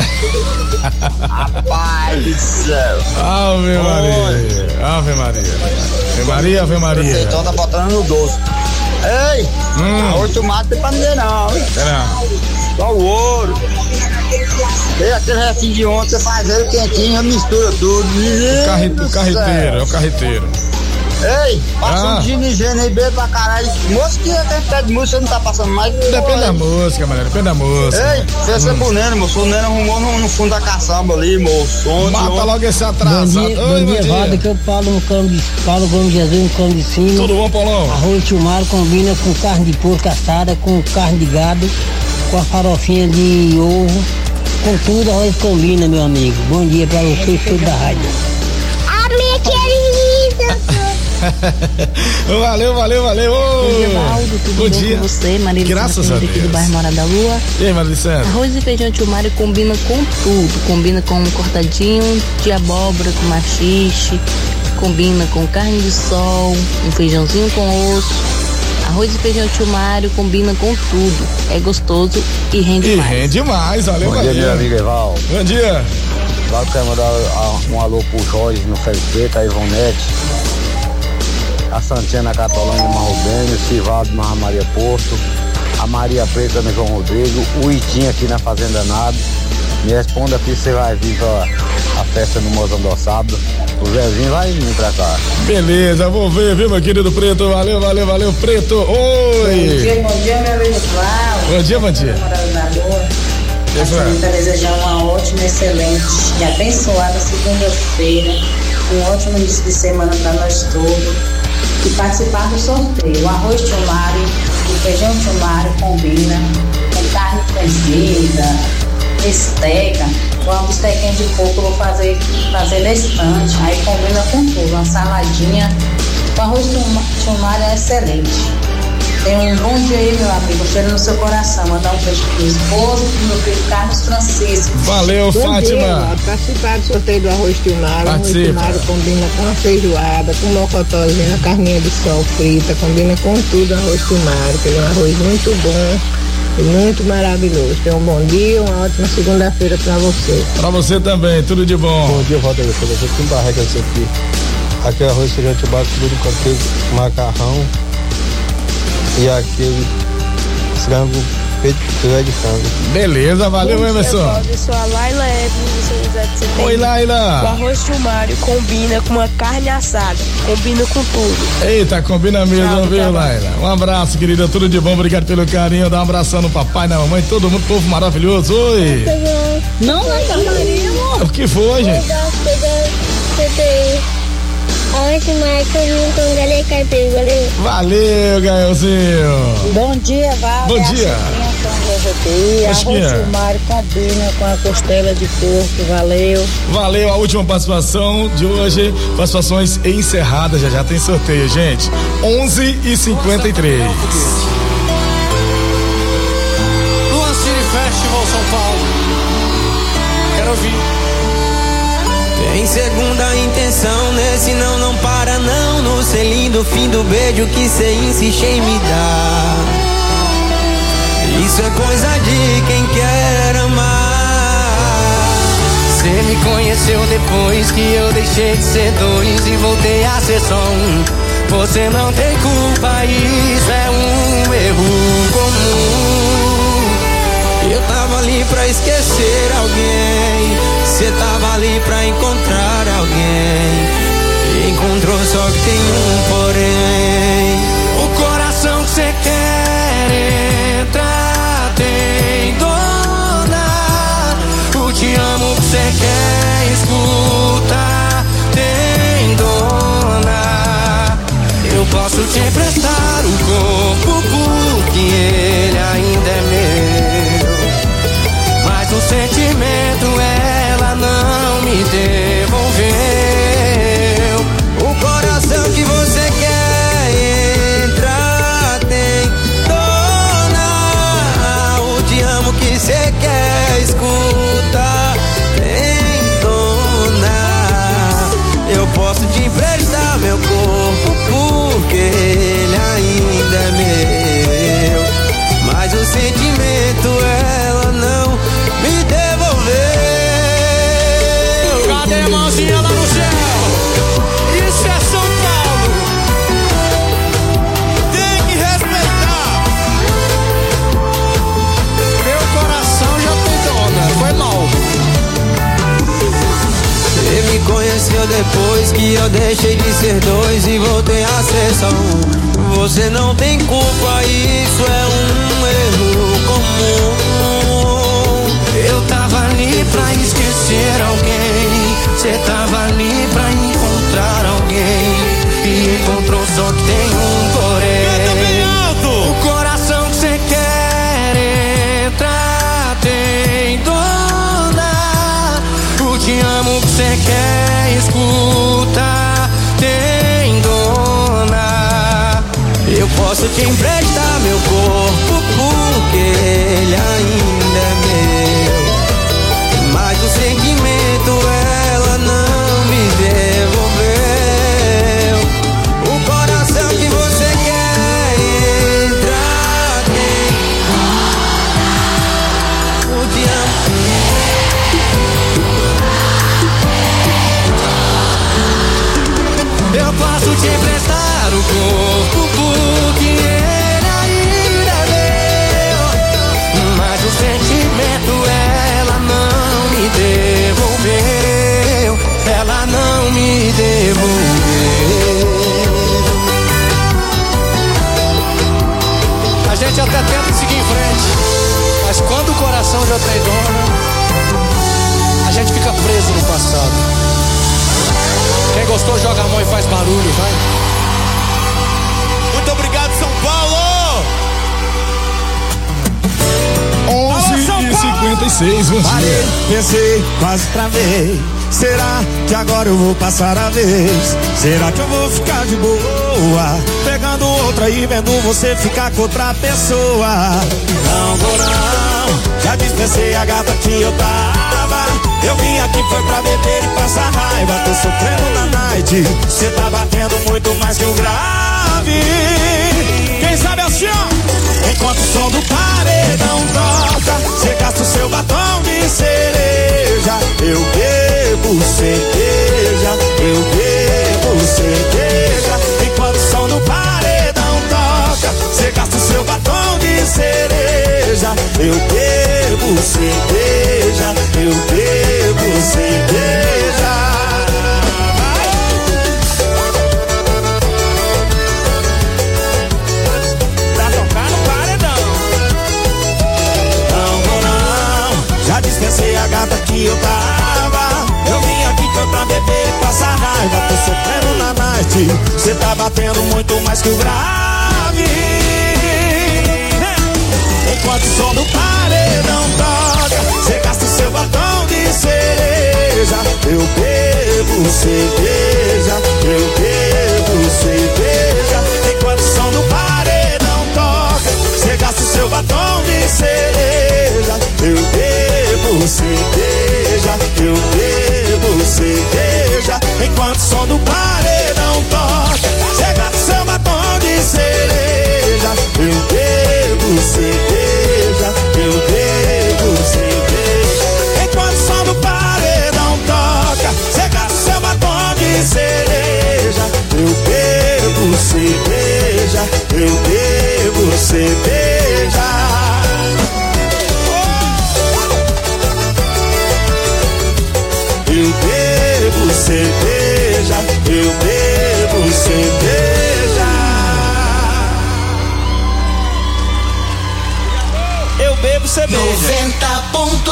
Rapaz do céu. Ave Maria. Ave Maria. Ave Maria. O prefeitão tá botando no doce. Ei, arroz de tomate tem pra ninguém não. Só o ouro. E aquele restinho de ontem, você faz ele quentinho, mistura tudo. O carreteiro, é o carreteiro. Ei, passa um ginigênio aí, bebo pra caralho. Moço que tem pé de música, você não tá passando mais. Depende da música, galera, depende da música. Ei, você é pro Neno, moço. O Neno arrumou no fundo da caçamba ali, moço. Mata logo esse atraso. Bom dia, Valdo, que eu falo no campo Paulo Gomes Jesus, no campo de cima. Tudo bom, Paulão? Arroz chumário combina com carne de porco assada, com carne de gado, com a farofinha de ovo, com tudo arroz combina, meu amigo. Bom dia pra vocês, tudo da rádio. A minha querida. Valeu. Bom dia, Valdo, tudo bom com você? Maria Graças a Deus. Aqui do bairro Mora da Lua. E aí, Maria? Arroz e feijão chumário combina com tudo. Combina com um cortadinho de abóbora com machixe, combina com carne de sol, um feijãozinho com osso. Arroz e feijão chumário combina com tudo. É gostoso e rende mais. Rende mais, valeu. Bom dia, meu amigo Evaldo. Bom dia. Valdo, quero mandar um alô pro Jorge no Felizeta, a Ivonete, a Santinha na Catolândia no Marrubênio, o Civaldo na Maria Porto, a Maria Preta no João Rodrigo, o Itinho aqui na Fazenda Nado. Me responda aqui se você vai vir pra a festa no Mozambó sábado. O Zezinho vai vir pra cá. Beleza, vou ver, viu, meu querido Preto? Valeu, Preto. Oi. Bom dia, meu amigo Cláudio. Bom dia. Eu desejar uma ótima, excelente e abençoada segunda-feira, um ótimo início de semana para nós todos e participar do sorteio. O arroz chumário, o feijão chumário combina com carne cozida, esteca, uma bistequinha de porco eu vou fazer na estante, aí combina com tudo, uma saladinha. O arroz chumário é excelente. Tenha um bom dia aí, meu amigo. Cheiro no seu coração. Mandar um beijo pro meu esposo, pro meu filho Carlos Francisco. Valeu, bom Fátima. Dia, participar do sorteio do arroz chumário. O arroz chumário combina com a feijoada, com mocotózinho, a carninha de sol frita. Combina com tudo arroz chumário, que é um arroz muito bom e muito maravilhoso. Tenha um bom dia, uma ótima segunda-feira pra você. Pra você também, tudo de bom. Bom dia, Walter. Eu sou com barriga isso aqui. Aqui é arroz, feijão de base, tudo com aquele macarrão. E aquele frango, peito de frango. Beleza, valeu, Emerson. Eu sou a Laila Edson, São José de Setembro. Oi, Laila. O arroz chumário combina com uma carne assada, combina com tudo. Eita, combina mesmo, viu, Laila? Um abraço, querida, tudo de bom, obrigado pelo carinho, dá um abração no papai, na mamãe, todo mundo, povo maravilhoso, oi. Não, amor. O que foi, gente? Arroz chumário combina com galinha caipira, valeu. Valeu, Gaelzinho. Bom dia, Val. Bom dia. Arroz chumário combina com a costela de porco, valeu. Valeu, a última participação de hoje, participações encerradas, já tem sorteio, gente. 11h53. Luan City Festival Tem segunda intenção, nesse não para não. No selinho do fim do beijo que cê insiste em me dar. Isso é coisa de quem quer amar. Cê me conheceu depois que eu deixei de ser dois e voltei a ser só um. Você não tem culpa, isso é um erro comum. Eu tava ali pra esquecer alguém, cê tava ali pra encontrar alguém. Encontrou, só que tem um porém. O coração que cê quer entrar tem dona. O te amo que cê quer escutar tem dona. Eu posso te emprestar o corpo porque ele ainda é meu. Mas o sentimento ela não me devolveu. O coração que você quer entrar tem dona. O te amo que você quer escutar tem dona. Eu posso te emprestar meu corpo porque ele ainda é meu. Mas o sentimento ela não me devolveu. Cadê a mãozinha lá no céu? Isso é São Paulo. Tem que respeitar. Meu coração já tem dona. Foi mal. Você me conheceu depois que eu deixei de ser dois e voltei a ser só um. Você não tem culpa, isso é um erro comum. Eu tava ali pra esquecer alguém, cê tava ali pra encontrar alguém. E encontrou, só que tem um porém. O coração que cê quer entrar tem dona. O te amo que cê quer escutar tem dona. Eu posso te emprestar meu corpo porque ele ainda é meu. Mas o sentimento ela não me devolveu. O coração que você quer entrar tem. O te amo. Eu posso te emprestar o corpo porque ele ainda é meu. Mas o sentimento ela não me devolveu. Ela não me devolveu. A gente até tenta seguir em frente, mas quando o coração já tem dona, a gente fica preso no passado. Quem gostou joga a mão e faz barulho, vai. Muito obrigado, São Paulo. 11h56, bom dia. Pensei, quase travei. Será que agora eu vou passar a vez? Será que eu vou ficar de boa? Pegando outra e vendo você ficar com outra pessoa. Não vou não, já dispensei a gata que eu tava. Eu vim aqui foi pra beber e passar raiva. Tô sofrendo na night, cê tá batendo muito mais que o grave. Quem sabe assim, ó. Enquanto o som do paredão toca, cê gasta o seu batom de cereja. Eu bebo cerveja, eu bebo cerveja. Enquanto o som do paredão toca, cê gasta o seu batom de cereja. Eu bebo cerveja, eu bebo cerveja. Pra tocar no paredão. Não vou não, já dispensei a gata que eu tava. Eu vim aqui foi pra beber e passar raiva. Tô sofrendo na night, cê tá batendo muito mais que o grave. Enquanto o som do paredão toca, cê gasta o seu batom de cereja. Eu bebo cerveja, eu bebo cerveja. Enquanto o som do paredão toca, cê gasta o seu batom de cereja. Eu bebo cerveja, eu bebo cerveja.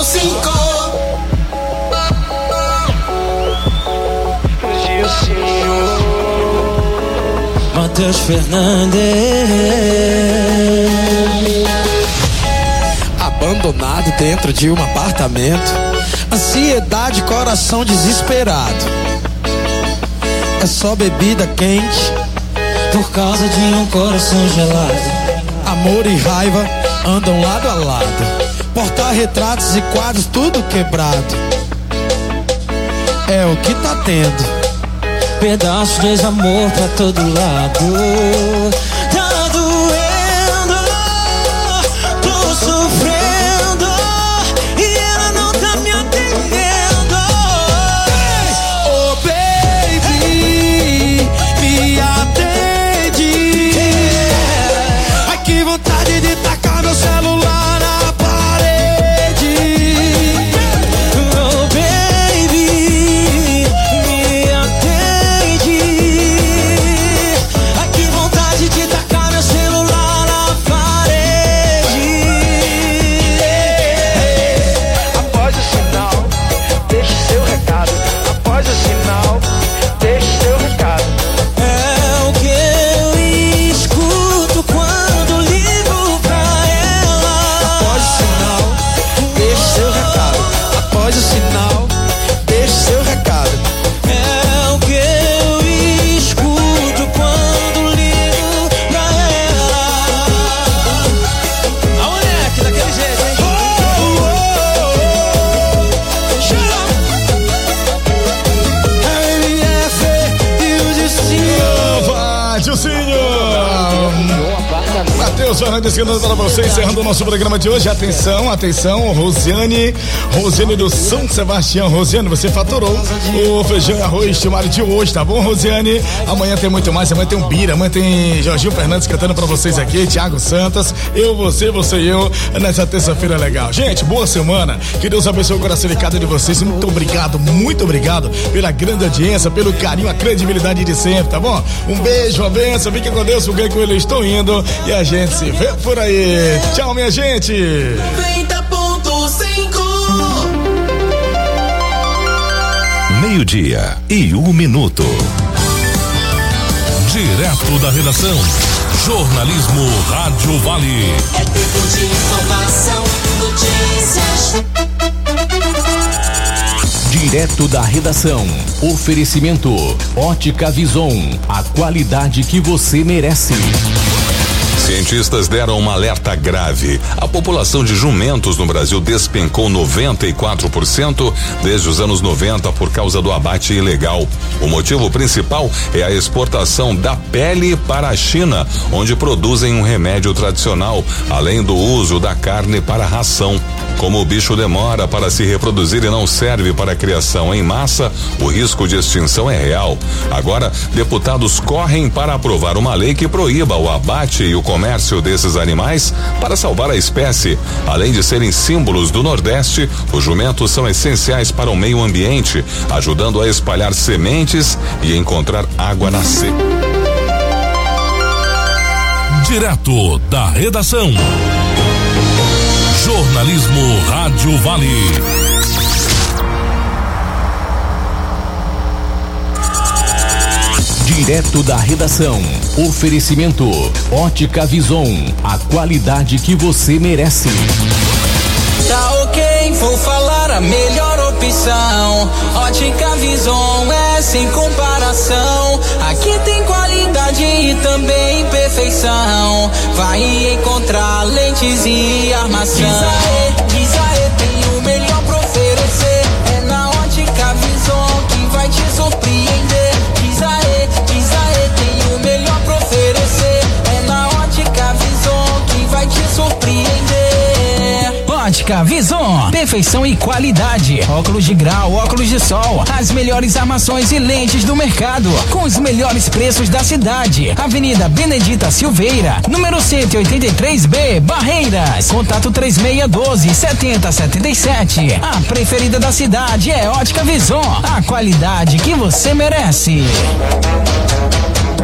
Matheus Fernandes. Abandonado dentro de um apartamento, ansiedade, coração desesperado. É só bebida quente por causa de um coração gelado. Amor e raiva andam lado a lado, porta-retratos e quadros tudo quebrado. É o que tá tendo, pedaço de desamor pra todo lado. Tá doendo, tô sofrendo e ela não tá me atendendo. Oh baby, me atende. Ai que vontade de tacar meu celular na parede. Oh baby, me atende. Ai que vontade de tacar meu celular na parede. Após o sinal, deixe seu recado. Após o sinal, deixe seu recado. É o que eu escuto quando ligo pra ela. Após o sinal, deixe seu recado. Após o sinal, deixe seu recado. É o que eu escuto quando ligo pra ela. A moleque, daquele jeito, hein? MF e o destino. Vai, Dilcinho! Matheus Fernandes cantando para você, encerrando o nosso programa de hoje. Atenção, atenção, Rosiane do São Sebastião. Rosiane, você faturou o feijão e arroz estimado de hoje, tá bom, Rosiane? Amanhã tem muito mais, amanhã tem um Bira, amanhã tem Jorginho Fernandes cantando para vocês aqui, Thiago Santos, eu, você e eu, nessa terça-feira legal. Gente, boa semana, que Deus abençoe o coração de cada um de vocês. Muito obrigado pela grande audiência, pelo carinho, a credibilidade de sempre, tá bom? Um beijo, uma bênção, fiquem com Deus, porque com ele estou indo e a gente se vê por aí. Tchau, minha gente. 90.5. Meio-dia e 1 minuto. Direto da redação. Jornalismo Rádio Vale. É tempo de informação, notícias. Direto da redação. Oferecimento Ótica Vison, a qualidade que você merece. Cientistas deram um alerta grave. A população de jumentos no Brasil despencou 94% desde os anos 90 por causa do abate ilegal. O motivo principal é a exportação da pele para a China, onde produzem um remédio tradicional, além do uso da carne para ração. Como o bicho demora para se reproduzir e não serve para a criação em massa, o risco de extinção é real. Agora, deputados correm para aprovar uma lei que proíba o abate e o comércio desses animais para salvar a espécie. Além de serem símbolos do Nordeste, os jumentos são essenciais para o meio ambiente, ajudando a espalhar sementes e encontrar água na seca. Direto da redação. Jornalismo Rádio Vale. Direto da redação. Oferecimento Ótica Vison, a qualidade que você merece. Tá ok, vou falar a melhor opção. Ótica Vison é sem comparação. Aqui tem qualidade e também perfeição. Vai encontrar lentes e armação. Diz aê, tem o melhor pra oferecer. É na Ótica Vison que vai te surpreender. Diz aê, tem o melhor pra oferecer. É na Ótica Vison que vai te surpreender. Ótica Vison, perfeição e qualidade. Óculos de grau, óculos de sol, as melhores armações e lentes do mercado, com os melhores preços da cidade. Avenida Benedita Silveira, número 183B, Barreiras. Contato 3612-7077. A preferida da cidade é Ótica Vison, a qualidade que você merece.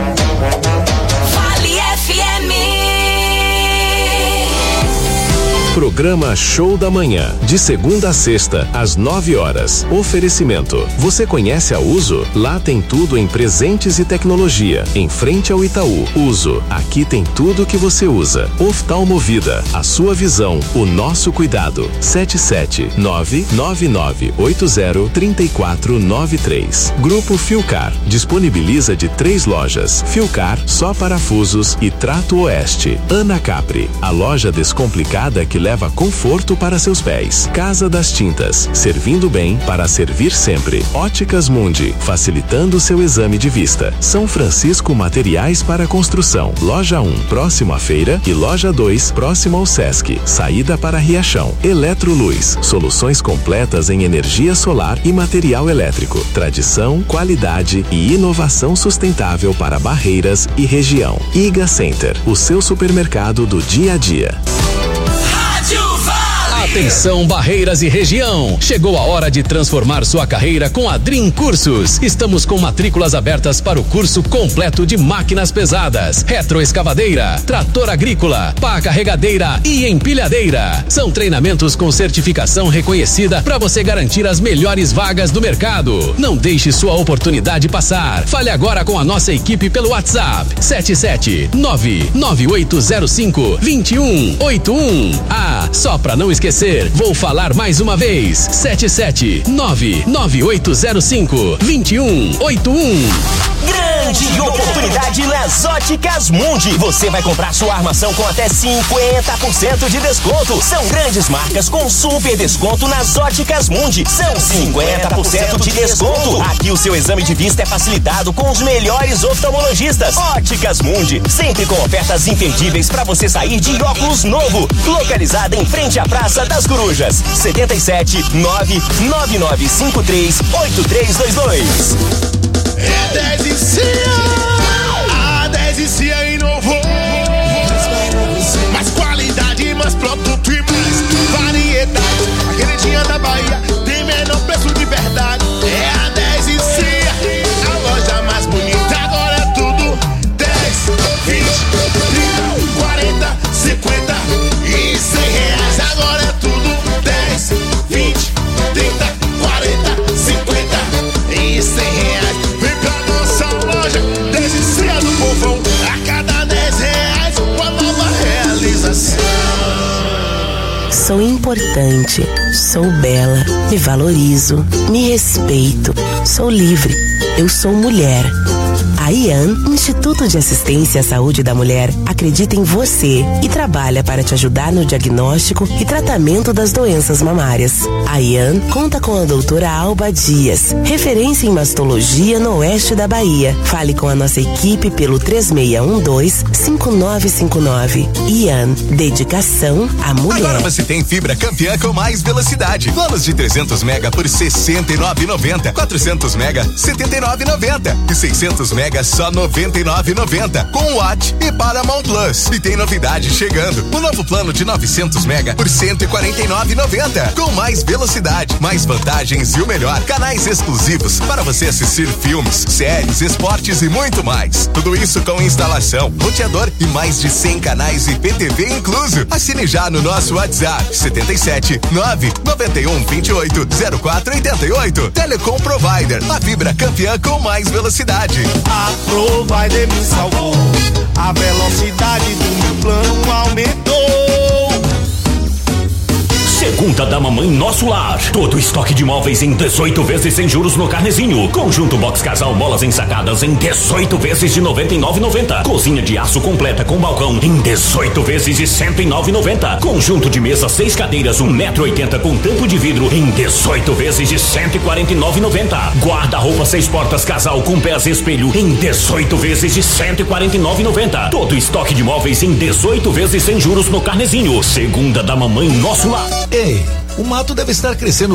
Vale FM. Programa Show da Manhã, de segunda a sexta, às 9 horas. Oferecimento. Você conhece a Uso? Lá tem tudo em presentes e tecnologia. Em frente ao Itaú. Uso. Aqui tem tudo que você usa. Oftalmovida. A sua visão. O nosso cuidado. 77999803493. Grupo Filcar. Disponibiliza de 3 lojas. Filcar, só parafusos e Trato Oeste. Ana Capri. A loja descomplicada que leva conforto para seus pés. Casa das Tintas. Servindo bem para servir sempre. Óticas Mundi. Facilitando seu exame de vista. São Francisco Materiais para Construção. Loja 1, próximo à feira, e Loja 2, próximo ao Sesc. Saída para Riachão. Eletroluz. Soluções completas em energia solar e material elétrico. Tradição, qualidade e inovação sustentável para Barreiras e região. Iga Center. O seu supermercado do dia a dia. Atenção, Barreiras e região! Chegou a hora de transformar sua carreira com a Dream Cursos. Estamos com matrículas abertas para o curso completo de máquinas pesadas, retroescavadeira, trator agrícola, pá carregadeira e empilhadeira. São treinamentos com certificação reconhecida para você garantir as melhores vagas do mercado. Não deixe sua oportunidade passar. Fale agora com a nossa equipe pelo WhatsApp 77998052181. Ah, só para não esquecer, vou falar mais uma vez: 77998052181. Grande oportunidade nas Óticas Mundi. Você vai comprar sua armação com até 50% de desconto. São grandes marcas com super desconto nas Óticas Mundi. São 50% de desconto. Aqui o seu exame de vista é facilitado com os melhores oftalmologistas. Óticas Mundi, sempre com ofertas imperdíveis para você sair de óculos novo. Localizada em frente à Praça das Corujas. 77-99953-8322. É 10 e Cia, a 10 e Cia inovou. Mais qualidade, mais produto e mais variedade. A queridinha da Bahia tem menor preço de verdade. É a 10 e Cia, a loja mais bonita. Agora é tudo 10, 20, 30, 40, 50 e 100 reais. Agora é tudo 10, 20, 30, 40, 50 e 100 reais. Vem pra nossa loja, 10 e Cia do povão. A cada 10 reais, uma nova realização. Sou importante, sou bela, me valorizo, me respeito, sou livre, eu sou mulher. A IAN, Instituto de Assistência à Saúde da Mulher, acredita em você e trabalha para te ajudar no diagnóstico e tratamento das doenças mamárias. A IAN conta com a doutora Alba Dias, referência em mastologia no oeste da Bahia. Fale com a nossa equipe pelo 3612-5959. IAN, dedicação à mulher. Agora você tem fibra Campeã com mais velocidade. Planos de 300 mega por R$ 69,90. 400 mega, R$ 79,90. E 600 mega só R$ 99,90 com Watt e Paramount Plus. E tem novidade chegando: o novo plano de 900 mega por R$ 149,90 com mais velocidade, mais vantagens e o melhor: canais exclusivos para você assistir filmes, séries, esportes e muito mais. Tudo isso com instalação, roteador e mais de 100 canais IPTV incluso. Assine já no nosso WhatsApp 77-99128-0488. Telecom Provider, a fibra campeã com mais velocidade. A Provider me salvou, a velocidade do meu plano aumentou. Segunda da Mamãe Nosso Lar. Todo estoque de móveis em 18 vezes sem juros no Carnezinho. Conjunto box casal molas ensacadas em 18 vezes de R$ 99,90. Cozinha de aço completa com balcão em 18 vezes de R$ 109,90. Conjunto de mesa 6 cadeiras 1,80 m com tampo de vidro em 18 vezes de R$ 149,90. Guarda-roupa 6 portas casal com pés espelho em 18 vezes de R$ 149,90. Todo estoque de móveis em 18 vezes sem juros no Carnezinho. Segunda da Mamãe Nosso Lar. Ei, o mato deve estar crescendo